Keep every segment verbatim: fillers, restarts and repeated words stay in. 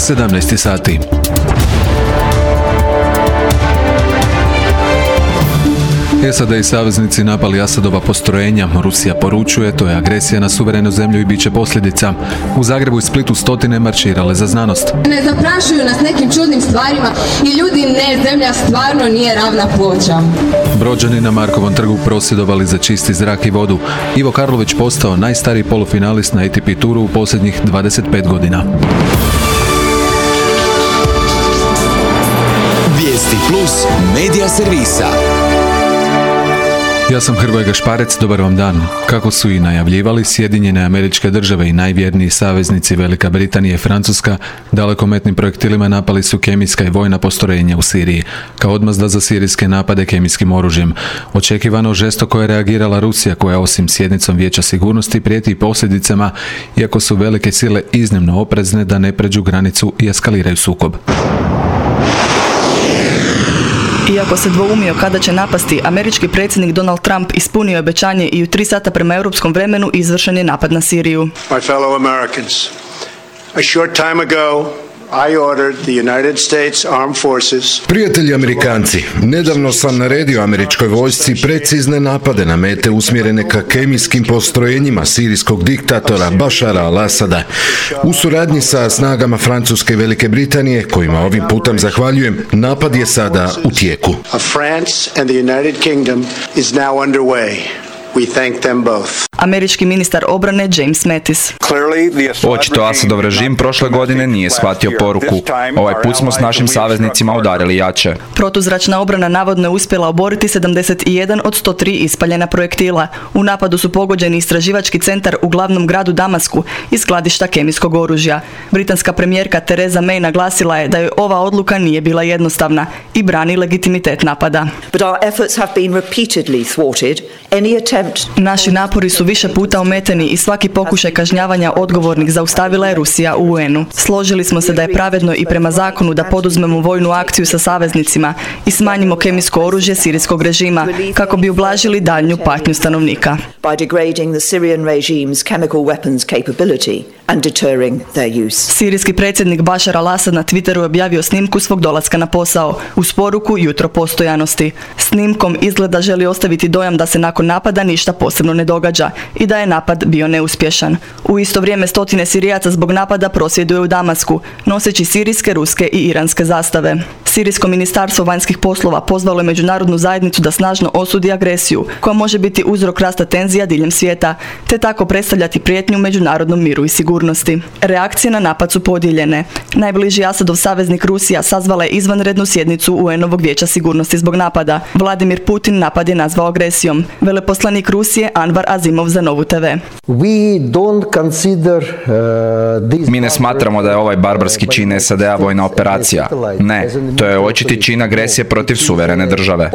sedamnaest sati. SAD i saveznici napali Asadova postrojenja. Rusija poručuje, to je agresija na suverenu zemlju i bit će posljedica. U Zagrebu i Splitu stotine marširale za znanost. Ne zaprašuju nas nekim čudnim stvarima i ljudi ne, zemlja stvarno nije ravna ploča. Brođani na Markovom trgu prosvjedovali za čisti zrak i vodu. Ivo Karlović postao najstariji polufinalist na A T P turu u posljednjih dvadeset pet godina. Vijesti plus medija servisa. Ja sam Hrvoje Gašparec, dobar vam dan. Kako su i najavljivali, Sjedinjene Američke Države i najvjerniji saveznici Velika Britanija i Francuska dalekometnim projektilima napali su kemijska i vojna postrojenja u Siriji, kao odmazda za sirijske napade kemijskim oružjem. Očekivano žestoko je reagirala Rusija, koja osim sjednicom Vijeća sigurnosti prijeti i posljedicama, iako su velike sile iznimno oprezne da ne pređu granicu i eskaliraju sukob. Iako se dvoumio kada će napasti, američki predsjednik Donald Trump ispunio je obećanje i u tri sata prema europskom vremenu izvršen je napad na Siriju. My fellow Americans, a short time ago I ordered the United States Armed Forces. Prijatelji Amerikanci, nedavno sam naredio američkoj vojsci precizne napade na mete usmjerene ka kemijskim postrojenjima sirijskog diktatora Bašara al-Asada. U suradnji sa snagama Francuske i Velike Britanije, kojima ovim putem zahvaljujem, napad je sada u tijeku. France and the United Kingdom is now underway. We thank them both. Američki ministar obrane James Mattis. Očito Asadov režim prošle godine nije shvatio poruku. Ovaj put smo s našim saveznicima udarili jače. Protuzračna obrana navodno je uspjela oboriti sedamdeset jedan od sto tri ispaljena projektila. U napadu su pogođeni istraživački centar u glavnom gradu Damasku i skladišta kemijskog oružja. Britanska premijerka Theresa May naglasila je da joj ova odluka nije bila jednostavna i brani legitimitet napada. Naši napori su više puta ometeni i svaki pokušaj kažnjavanja odgovornih zaustavila je Rusija u U N-u. Složili smo se da je pravedno i prema zakonu da poduzmemo vojnu akciju sa saveznicima i smanjimo kemijsko oružje sirijskog režima kako bi ublažili daljnju patnju stanovnika. Sirijski predsjednik Bašar al-Asad na Twitteru je objavio snimku svog dolaska na posao uz poruku jutro postojanosti. Snimkom izgleda želi ostaviti dojam da se nakon napada ništa posebno ne događa i da je napad bio neuspješan. U isto vrijeme stotine Sirijaca zbog napada prosvjeduje u Damasku, noseći sirijske, ruske i iranske zastave. Sirijsko ministarstvo vanjskih poslova pozvalo je međunarodnu zajednicu da snažno osudi agresiju, koja može biti uzrok rasta tenzija diljem svijeta, te tako predstavljati prijetnju međunarodnom miru i sigurnosti. Reakcije na napad su podijeljene. Najbliži Asadov saveznik Rusija sazvala je izvanrednu sjednicu U N-ovog Vijeća sigurnosti zbog napada. Vladimir Putin napad je nazvao agresijom. Veleposlanik Rusije Anvar Azimov za Novu T V. Mi ne smatramo da je ovaj barbarski čin S A D-a vojna operacija. Ne, to je očiti čin agresije protiv suverene države.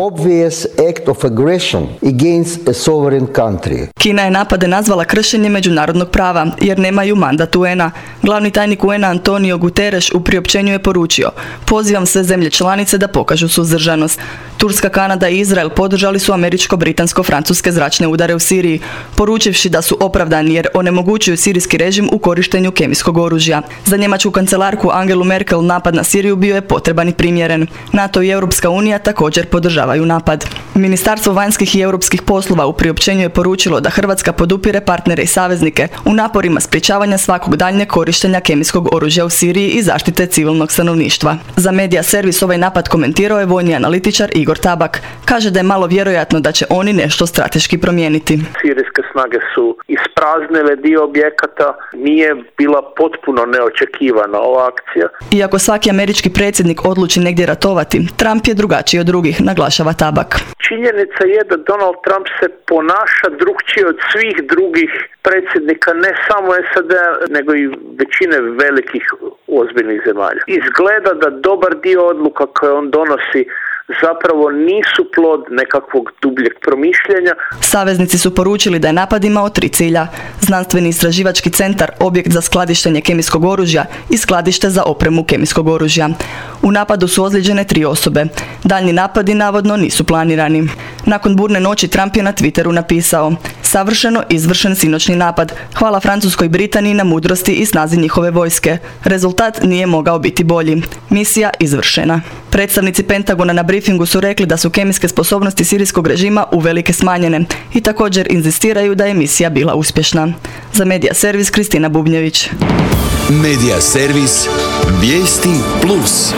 Kina je napade nazvala kršenje međunarodnog prava, jer nemaju mandat U N-a. Glavni tajnik U N-a Antonio Guterres u priopćenju je poručio: pozivam sve zemlje članice da pokažu suzdržanost. Turska, Kanada i Izrael podržali su američko-britansko-francuske zračne udare u Siriji, poručivši da su opravdani jer onemogućuju sirijski režim u korištenju kemijskog oružja. Za njemačku kancelarku Angelu Merkel napad na Siriju bio je potreban i primjeren. NATO i Europska unija također podržavaju napad. Ministarstvo vanjskih i europskih poslova u priopćenju je poručilo da Hrvatska podupire partnere i saveznike u naporima sprječavanja svakog daljnjeg korištenja kemijskog oružja u Siriji i zaštite civilnog stanovništva. Za medija servis ovaj napad komentirao je vojni analitičar Igor Tabak. Kaže da je malo vjerojatno da će oni nešto strateški promijeniti. Sirijske snage su ispraznile dio objekata, nije bila potpuno neočekivana ova akcija. Iako svaki američki predsjednik odluči negdje ratovati, Trump je drugačiji od drugih, naglašava Tabak. Činjenica je da Donald Trump se ponaša drugčije od svih drugih predsjednika, ne samo S A D-a, nego i većine velikih ozbiljnih zemalja. Izgleda da dobar dio odluka koje on donosi zapravo nisu plod nekakvog dubljeg promišljanja. Saveznici su poručili da je napad imao tri cilja: znanstveni istraživački centar, objekt za skladištenje kemijskog oružja i skladište za opremu kemijskog oružja. U napadu su ozlijeđene tri osobe. Daljnji napadi navodno nisu planirani. Nakon burne noći Trump je na Twitteru napisao: savršeno izvršen sinoćni napad. Hvala Francuskoj i Britaniji na mudrosti i snazi njihove vojske. Rezultat nije mogao biti bolji. Misija izvršena. Predstavnici Pentagona na briefingu su rekli da su kemijske sposobnosti sirijskog režima uvelike smanjene i također inzistiraju da je misija bila uspješna. Za Medija servis Kristina Bubnjević. Medija servis Vijesti plus.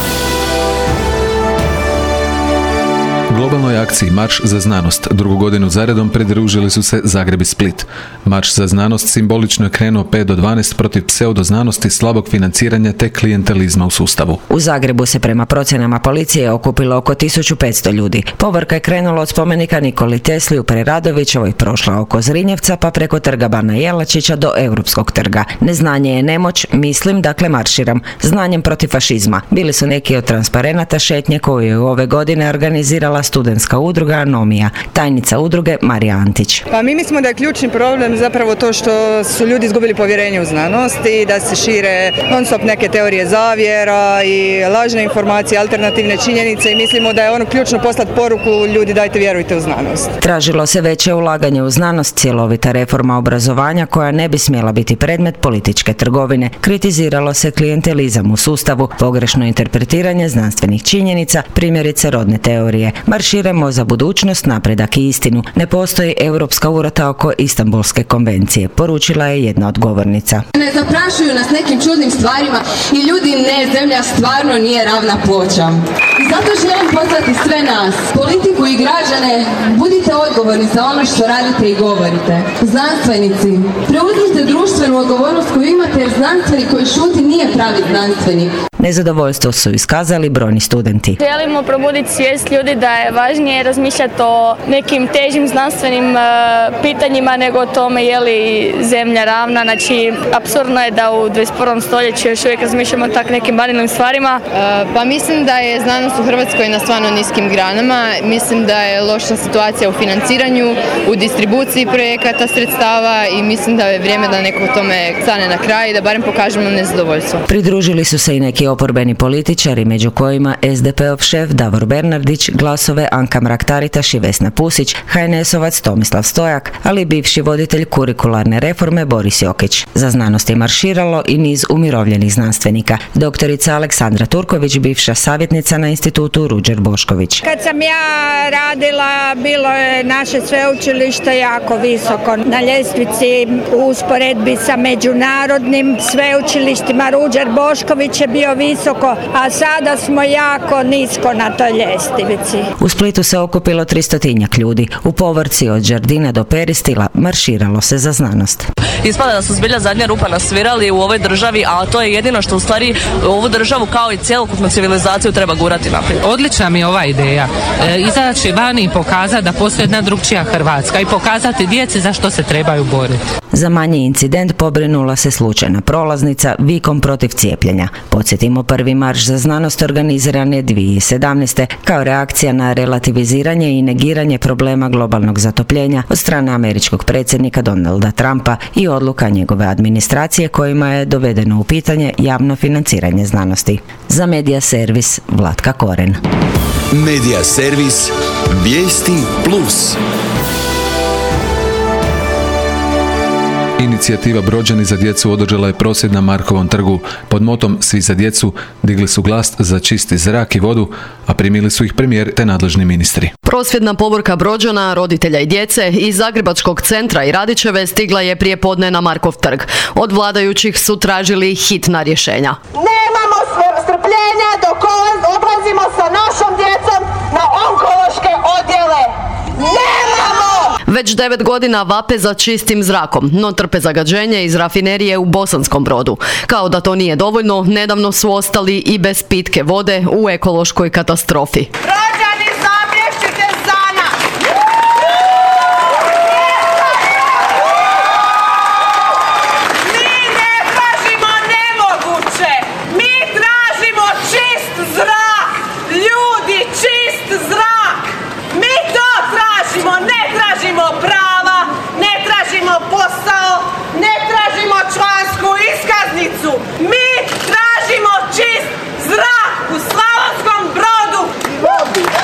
Globalnoj akciji Marš za znanost drugu godinu zaredom pridružili su se Zagreb i Split. Marš za znanost simbolično je krenuo pet do dvanaest protiv pseudoznanosti, slabog financiranja te klijentelizma u sustavu. U Zagrebu se prema procjenama policije okupilo oko tisuću petsto ljudi. Povorka je krenula od spomenika Nikoli Tesli u Preradovićevoj, prošla oko Zrinjevca pa preko trga Bana Jelačića do Europskog trga. Neznanje je nemoć, mislim, dakle marširam. Znanjem protiv fašizma. Bili su neki od transparenata šetnje koju je ove godine organizirala studentska udruga Anomija. Tajnica udruge Marija Antić. Pa mi mislimo da je ključni problem zapravo to što su ljudi izgubili povjerenje u znanost i da se šire non stop neke teorije zavjera i lažne informacije, alternativne činjenice i mislimo da je ono ključno poslati poruku: ljudi, dajte vjerujte u znanost. Tražilo se veće ulaganje u znanost, cjelovita reforma obrazovanja koja ne bi smjela biti predmet političke trgovine. Kritiziralo se klijentelizam u sustavu, pogrešno interpretiranje znanstvenih činjenica, primjerice rodne teorije. Marširamo za budućnost, napredak i istinu. Ne postoji europska urota oko Istanbulske konvencije, poručila je jedna od govornica. Ne zaprašuju nas nekim čudnim stvarima i ljudi, ne, zemlja stvarno nije ravna ploča. I zato želim pozvati sve nas, politiku i građane, budite odgovorni za ono što radite i govorite. Znanstvenici, preuzmite društvenu odgovornost koju imate, jer znanstvenik koji šuti nije pravi znanstvenik. Nezadovoljstvo su iskazali brojni studenti. Želimo probuditi svijest ljudi da je važnije razmišljati o nekim težim znanstvenim uh, pitanjima nego o tome je li zemlja ravna. Znači, apsurdno je da u dvadeset prvom stoljeću još uvijek razmišljamo o tak nekim banalnim stvarima. Uh, pa mislim da je znanost u Hrvatskoj na stvarno niskim granama. Mislim da je loša situacija u financiranju, u distribuciji projekata sredstava i mislim da je vrijeme da neko tome stane na kraj i da barem pokažemo nezadovoljstvo. Pridružili su se i neki oporbeni političari, među kojima es de pe ov šef Davor Bernardić, Glasove Anka Mrak-Taritaš i Vesna Pusić, ha en esovac Tomislav Stojak, ali i bivši voditelj kurikularne reforme Boris Jokić. Za znanost je marširalo i niz umirovljenih znanstvenika. Doktorica Aleksandra Turković, bivša savjetnica na institutu Ruđer Bošković. Kad sam ja radila, bilo je naše sveučilište jako visoko na ljestvici u usporedbi sa međunarodnim sveučilištima. Ruđer Bošković je bio visoko, a sada smo jako nisko na toj ljestvici. U Splitu se okupilo tristotinjak ljudi. U Povorci od Đardina do Peristila marširalo se za znanost. Ispada da su zbilja zadnja rupa nasvirali u ovoj državi, a to je jedino što u stvari ovu državu kao i cjelokupnu civilizaciju treba gurati naprijed. Odlična mi je ova ideja. E, izaći vani i pokazati da postoji jedna drugčija Hrvatska i pokazati djeci za što se trebaju boriti. Za manji incident pobrinula se slučajna prolaznica vikom protiv cijepljenja. Podsjetimo, prvi marš za znanost organiziran je dvije tisuće sedamnaeste. kao reakcija na relativiziranje i negiranje problema globalnog zatopljenja od strane američkog predsjednika Donalda Trumpa i odluka njegove administracije kojima je dovedeno u pitanje javno financiranje znanosti. Za Medija servis Vlatka Koren. Medija servis Vijesti plus. Inicijativa Brođani za djecu održala je prosvjed na Markovom trgu. Pod motom Svi za djecu digli su glas za čisti zrak i vodu, a primili su ih premijer te nadležni ministri. Prosvjedna povorka Brođana, roditelja i djece iz Zagrebačkog centra i Radićeve stigla je prije podne na Markov trg. Od vladajućih su tražili hitna rješenja. Nemamo strpljenja dok odlazimo sa našom djecom na onkološke odjele. Nemamo! Već devet godina vape za čistim zrakom, no trpe zagađenje iz rafinerije u Bosanskom Brodu. Kao da to nije dovoljno, nedavno su ostali i bez pitke vode u ekološkoj katastrofi. Brođani, zaplješćite za nas! Mi ne tražimo nemoguće! Mi tražimo čist zrak! Ljudi, čist zrak! Mi to tražimo! Ne tražimo prava, ne tražimo posao, ne tražimo člansku iskaznicu. Mi tražimo čist zrak u Slavonskom Brodu.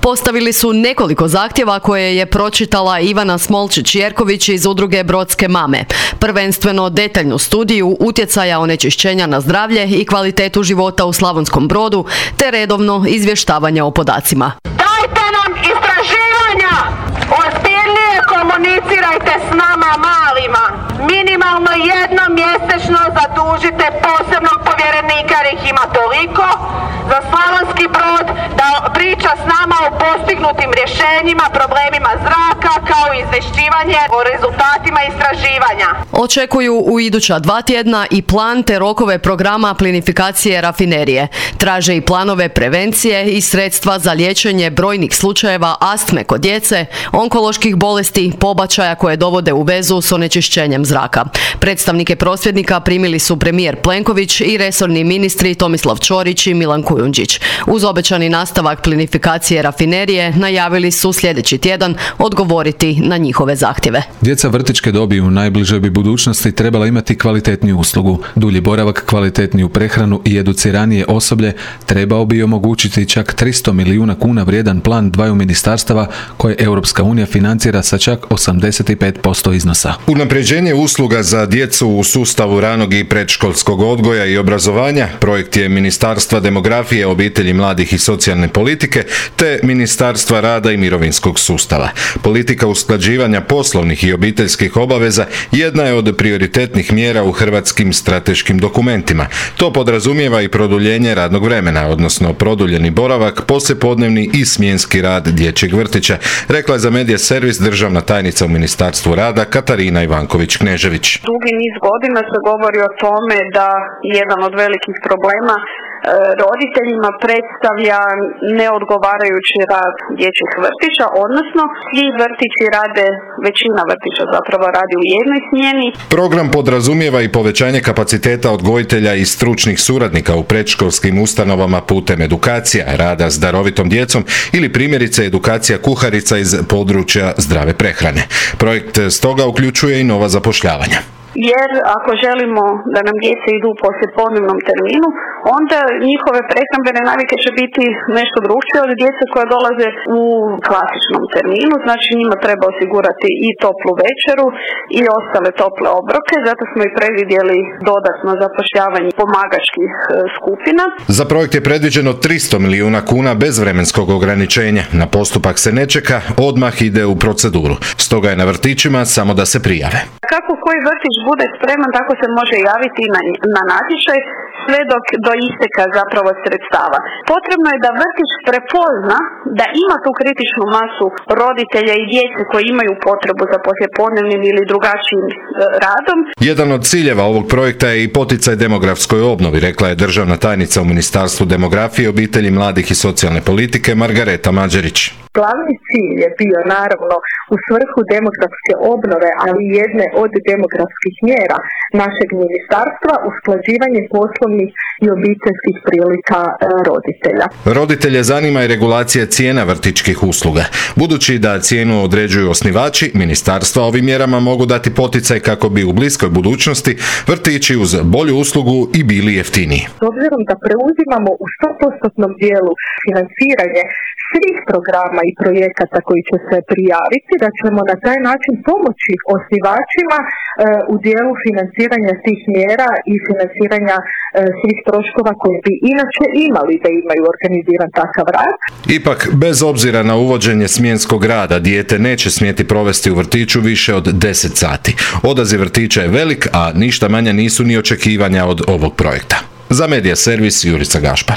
Postavili su nekoliko zahtjeva koje je pročitala Ivana Smolčić-Jerković iz udruge Brodske mame. Prvenstveno detaljnu studiju utjecaja onečišćenja na zdravlje i kvalitetu života u Slavonskom Brodu, te redovno izvještavanje o podacima. Dajte nam istraživanja! Ozbiljnije komunicirajte s nama malima. Minimalno jednom mjesečno zadužite posebnog povjerenika jer ih ima toliko za Slavonski Brod da priča s nama o postignutim rješenjima, problemima zraka kao i izvješćivanje o rezultatima istraživanja. Očekuju u iduća dva tjedna i plan te rokove programa plinifikacije rafinerije. Traže i planove prevencije i sredstva za liječenje brojnih slučajeva astme kod djece, onkoloških bolesti, pobačaja koje dovode u vezu s onečišćenjem zraka. Predstavnike prosvjednika primili su premijer Plenković i resorni ministri Tomislav Ćorić i Milan Kujundžić. Uz obećani nastavak plinifikacije rafinerije najavili su sljedeći tjedan odgovoriti na njihove zahtjeve. Djeca vrtićke dobi u najbližoj bi budućnosti trebala imati kvalitetniju uslugu. Dulji boravak, kvalitetniju prehranu i educiranije osoblje trebao bi omogućiti čak tristo milijuna kuna vrijedan plan dvaju ministarstava koje Europska unija financira sa čak osamdeset pet posto iznosa. Unapređenje usluga za djecu u sustavu ranog i predškolskog odgoja i obrazovanja projekt je Ministarstva demografije, obitelji, mladih i socijalne politike te Ministarstva rada i mirovinskog sustava. Politika usklađivanja poslovnih i obiteljskih obaveza jedna je od prioritetnih mjera u hrvatskim strateškim dokumentima. To podrazumijeva i produljenje radnog vremena, odnosno produljeni boravak, poslijepodnevni i smjenski rad dječjeg vrtića, rekla je za Medija servis državna tajnica u Ministarstvu rada Katarina Ivanković-Knežević. Dugi niz godina se govori o tome da jedan od velikih problema roditeljima predstavlja neodgovarajući rad dječjih vrtića, odnosno svi vrtići rade, većina vrtića zapravo radi u jednoj smjeni. Program podrazumijeva i povećanje kapaciteta odgojitelja i stručnih suradnika u predškolskim ustanovama putem edukacija, rada s darovitom djecom ili primjerice edukacija kuharica iz područja zdrave prehrane. Projekt stoga uključuje i nova zapošljavanja. Jer ako želimo da nam djeca idu u poslijepodnevnom terminu, onda njihove prehrambene navike će biti nešto drukčije od djece koja dolaze u klasičnom terminu. Znači njima treba osigurati i toplu večeru i ostale tople obroke, zato smo i predvidjeli dodatno zapošljavanje pomagačkih skupina. Za projekt je predviđeno tristo milijuna kuna bez vremenskog ograničenja. Na postupak se ne čeka, odmah ide u proceduru. Stoga je na vrtićima samo da se prijave. Kako koji vrtić bude spreman, tako se može javiti na, na natječaj sve dok do isteka zapravo sredstava. Potrebno je da vrtić prepozna da ima tu kritičnu masu roditelja i djece koji imaju potrebu za poslijepodnevnim ili drugačijim e, radom. Jedan od ciljeva ovog projekta je i poticaj demografskoj obnovi, rekla je državna tajnica u Ministarstvu demografije, obitelji, mladih i socijalne politike Margareta Mađerić. Glavni cilj je bio naravno u svrhu demografske obnove, ali jedne od demografskih mjera našeg ministarstva usklađivanje poslovnih i obiteljskih prilika roditelja. Roditelje zanima i regulacija cijena vrtićkih usluga. Budući da cijenu određuju osnivači, ministarstva ovim mjerama mogu dati poticaj kako bi u bliskoj budućnosti vrtići uz bolju uslugu i bili jeftiniji. S obzirom da preuzimamo u sto posto dijelu financiranje svih programa i projekata koji će se prijaviti, da ćemo na taj način pomoći osnivačima e, u dijelu financiranja tih mjera i financiranja e, svih troškova koje bi inače imali da imaju organiziran takav rad. Ipak, bez obzira na uvođenje smjenskog rada, dijete neće smjeti provesti u vrtiću više od deset sati. Odaziv vrtića je velik, a ništa manja nisu ni očekivanja od ovog projekta. Za Medija servis Jurica Gašpar.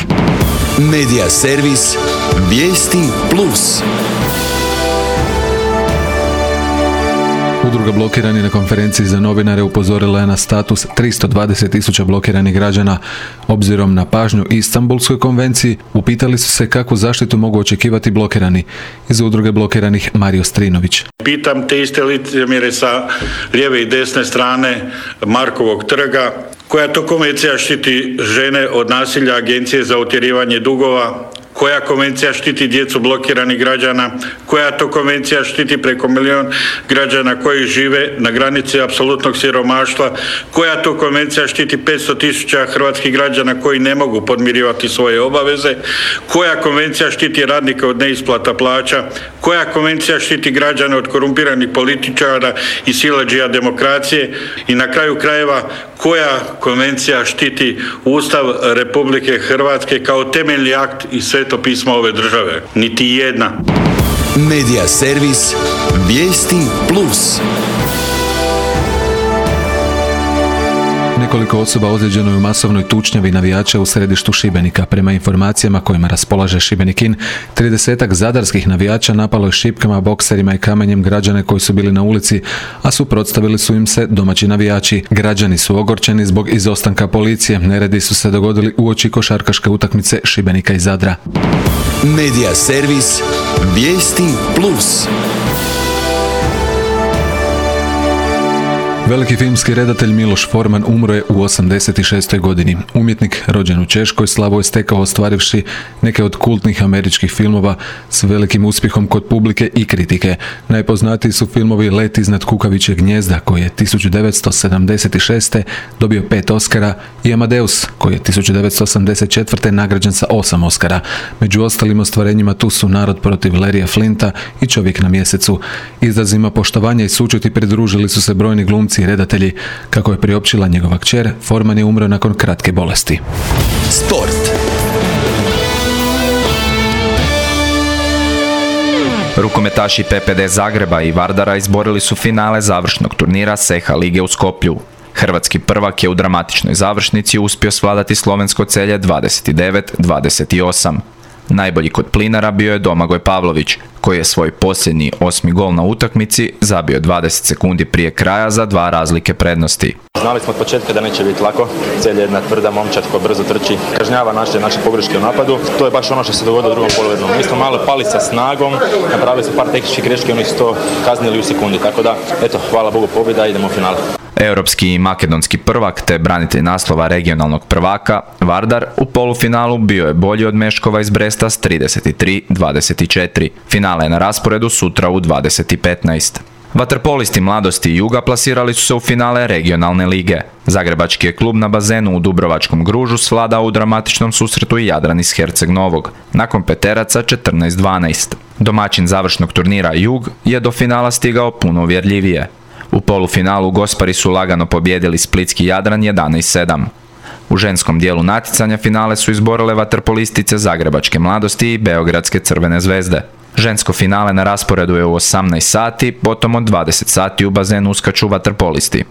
Medija servis Vijesti Plus. Udruga Blokirani na konferenciji za novinare upozorila je na status tristo dvadeset tisuća blokiranih građana. Obzirom na pažnju Istanbulskoj konvenciji, upitali su se kakvu zaštitu mogu očekivati blokirani. Iz Udruge blokiranih Mario Strinović. Pitam te iste licemjere sa lijeve i desne strane Markovog trga, koja to konvencija štiti žene od nasilja Agencije za utjerivanje dugova, Koja konvencija štiti djecu blokiranih građana? Koja to konvencija štiti preko milijon građana koji žive na granici apsolutnog siromaštva? Koja to konvencija štiti petsto tisuća hrvatskih građana koji ne mogu podmirivati svoje obaveze? Koja konvencija štiti radnike od neisplata plaća? Koja konvencija štiti građane od korumpiranih političara i siledžija demokracije? I na kraju krajeva, koja konvencija štiti Ustav Republike Hrvatske kao temeljni akt i sveto pismo ove države? Niti jedna. Medija servis Vijesti Plus. Nekoliko osoba ozlijeđeno je u masovnoj tučnjavi navijača u središtu Šibenika. Prema informacijama kojima raspolaže Šibenikin, tridesetak zadarskih navijača napalo je šipkama, bokserima i kamenjem građane koji su bili na ulici, a suprotstavili su im se domaći navijači. Građani su ogorčeni zbog izostanka policije. Neredi su se dogodili uoči košarkaške utakmice Šibenika i Zadra. Medija servis Vijesti Plus. Veliki filmski redatelj Miloš Forman umro je u osamdeset šestoj godini. Umjetnik, rođen u Češkoj, slavu je stekao ostvarivši neke od kultnih američkih filmova s velikim uspjehom kod publike i kritike. Najpoznatiji su filmovi Let iznad kukavičjeg gnijezda, koji je tisuću devetsto sedamdeset šeste. dobio pet Oscara, i Amadeus, koji je tisuću devetsto osamdeset četvrte. nagrađen sa osam Oscara. Među ostalim ostvarenjima tu su Narod protiv Larrya Flinta i Čovjek na mjesecu. Izrazima poštovanja i sućuti pridružili su se brojni glumci i redatelji. Kako je priopćila njegova kćer, Forman je umro nakon kratke bolesti. Sport. Rukometaši P P D Zagreba i Vardara izborili su finale završnog turnira S E H A lige u Skoplju. Hrvatski prvak je u dramatičnoj završnici uspio svladati slovensko Celje dvadeset devet dvadeset osam. Najbolji kod Plinara bio je Domagoj Pavlović, koji je svoj posljednji osmi gol na utakmici zabio dvadeset sekundi prije kraja za dva razlike prednosti. Znali smo od početka da neće biti lako. Celje je jedna tvrda momčad koja brzo trči, kažnjava naše, naše pogreške u napadu. To je baš ono što se dogodilo u drugom poluvremenu. Mi smo malo pali sa snagom, napravili smo par tehničkih greški, oni su to kaznili u sekundi. Tako da, eto, hvala Bogu, pobjeda, idemo u finale. Europski i makedonski prvak te branitelj naslova regionalnog prvaka, Vardar, u polufinalu bio je bolji od Meškova iz Bresta s trideset tri dvadeset četiri. Finale je na rasporedu sutra u dvadeset petnaest. Vaterpolisti Mladosti i Juga plasirali su se u finale regionalne lige. Zagrebački je klub na bazenu u Dubrovačkom Gružu svladao u dramatičnom susretu i Jadran iz Herceg Novog, nakon peteraca četrnaest dvanaest. Domaćin završnog turnira Jug je do finala stigao puno uvjerljivije. U polufinalu Gospari su lagano pobijedili splitski Jadran jedanaest sedam. U ženskom dijelu natjecanja finale su izborile vaterpolistice Zagrebačke Mladosti i Beogradske Crvene zvezde. Žensko finale na rasporedu je u osamnaest sati, potom od dvadeset sati u bazenu uskaču vaterpolisti.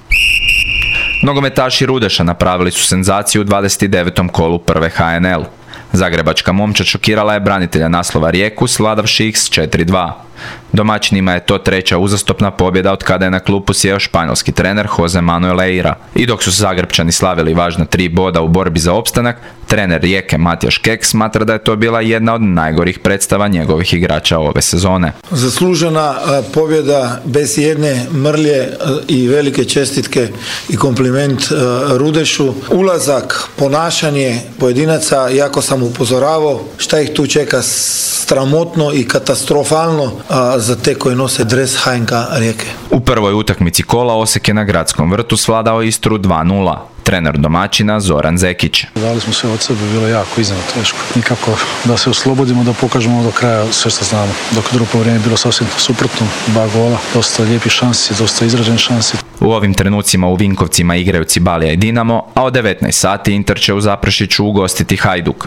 Nogometaši Rudeša napravili su senzaciju u dvadeset devetom kolu prve H N L. Zagrebačka momčad šokirala je branitelja naslova Rijeku, svladavši ih s četiri dva. Domaćinima je to treća uzastopna pobjeda od kada je na klupu sjeo španjolski trener Jose Manuel Eira. I dok su Zagrepčani slavili važna tri boda u borbi za opstanak, trener Rijeke Matijaš Kek smatra da je to bila jedna od najgorih predstava njegovih igrača ove sezone. Zaslužena pobjeda bez jedne mrlje i velike čestitke i kompliment Rudešu. Ulazak, ponašanje pojedinaca, jako sam upozoravao šta ih tu čeka sramotno i katastrofalno za te koji nose dres H N K Rijeke. U prvoj utakmici kola Osijek je na Gradskom vrtu svladao Istru dva nula. Trener domaćina Zoran Zekić. Dali smo sve od sebe, bilo jako iznimno teško. Nikako da se oslobodimo, da pokažemo do kraja sve što znamo. Dok drugo vrijeme bilo sasvim suprotno, dva gola, dosta lijepih šansi, dosta izrađenih šansi. U ovim trenucima u Vinkovcima igraju Cibalija i Dinamo, a od devetnaest sati Inter će u Zaprešiću ugostiti Hajduk.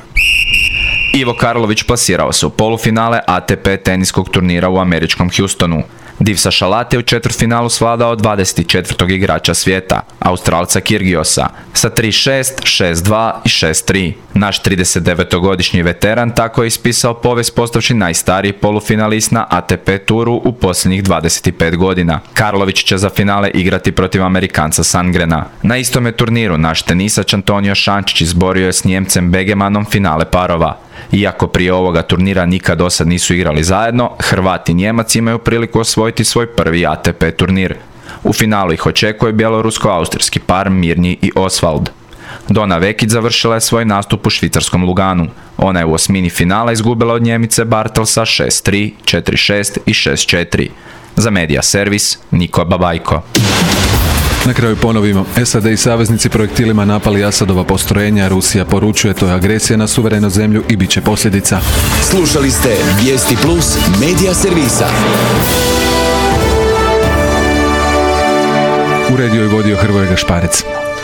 Ivo Karlović plasirao se u polufinale A T P teniskog turnira u američkom Houstonu. Divsa Šalat je u četvrtfinalu svladao dvadeset četvrtog igrača svijeta, Australca Kirgiosa, sa tri šest, šest dva i šest tri. Naš tridesetdevetogodišnji veteran tako je ispisao povijest postavši najstariji polufinalist na A T P turu u posljednjih dvadeset pet godina. Karlović će za finale igrati protiv Amerikanca Sangrena. Na istome turniru naš tenisač Antonio Šančić izborio je s Njemcem Begemanom finale parova. Iako prije ovoga turnira nikad dosad nisu igrali zajedno, Hrvat i Njemac imaju priliku osvojiti svoj prvi A T P turnir. U finalu ih očekuje bjelorusko-austrijski par Mirnji i Osvald. Dona Vekić završila je svoj nastup u švicarskom Luganu. Ona je u osmini finala izgubila od Njemice Bartelsa šest tri, četiri šest i šest četiri. Za Medija servis, Niko Babajko. Na kraju ponovimo, S A D i saveznici projektilima napali Asadova postrojenja, Rusija poručuje to je agresija na suverenu zemlju i bit će posljedica. Slušali ste Vijesti Plus Medija servisa. Uredio i vodio Hrvoje Gašparec.